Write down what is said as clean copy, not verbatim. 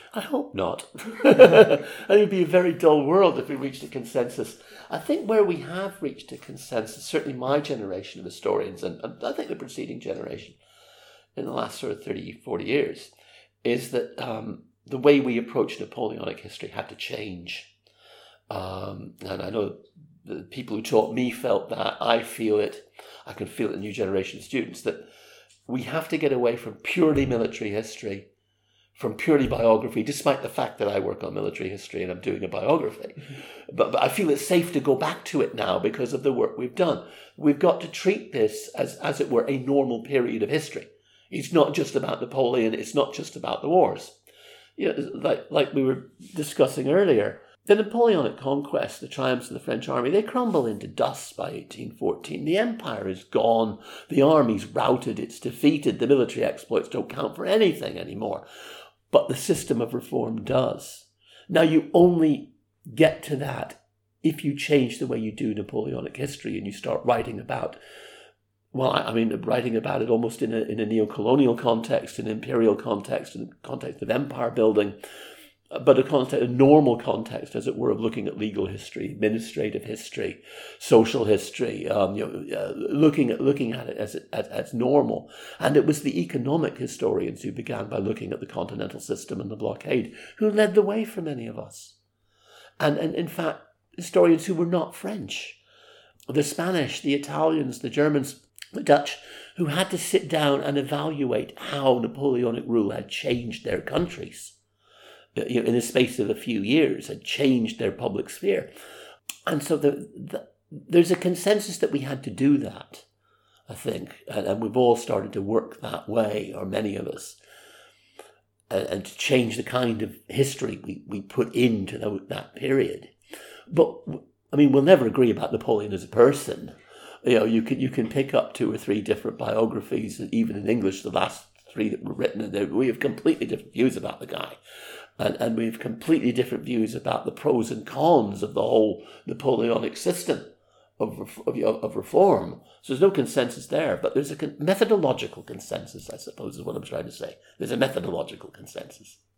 I hope not. I think it'd be a very dull world if we reached a consensus. I think where we have reached a consensus, certainly my generation of historians, and I think the preceding generation in the last sort of 30, 40 years, is that the way we approach Napoleonic history had to change. And I know the people who taught me felt that. I feel it. I can feel it in the new generation of students, that we have to get away from purely military history, from purely biography, despite the fact that I work on military history and I'm doing a biography. Mm-hmm. But I feel it's safe to go back to it now because of the work we've done. We've got to treat this as it were, a normal period of history. It's not just about Napoleon. It's not just about the wars. You know, like we were discussing earlier, the Napoleonic conquest, the triumphs of the French army, they crumble into dust by 1814. The empire is gone. The army's routed. It's defeated. The military exploits don't count for anything anymore. But the system of reform does. Now, you only get to that if you change the way you do Napoleonic history and you start writing about, well, I mean, writing about it almost in a neo-colonial context, an imperial context, in the context of empire building, but a normal context, as it were, of looking at legal history, administrative history, social history, looking at it as normal. And it was the economic historians who began by looking at the continental system and the blockade who led the way for many of us. And in fact, historians who were not French, the Spanish, the Italians, the Germans, the Dutch, who had to sit down and evaluate how Napoleonic rule had changed their countries. In the space of a few years, had changed their public sphere. And so there's a consensus that we had to do that, I think. And we've all started to work that way, or many of us, and to change the kind of history we put into that period. But, I mean, we'll never agree about Napoleon as a person. You know, you can pick up 2 or 3 different biographies, even in English, the last 3 that were written, and we have completely different views about the guy. And we have completely different views about the pros and cons of the whole Napoleonic system of reform. So there's no consensus there, but there's a methodological consensus, I suppose, is what I'm trying to say. There's a methodological consensus.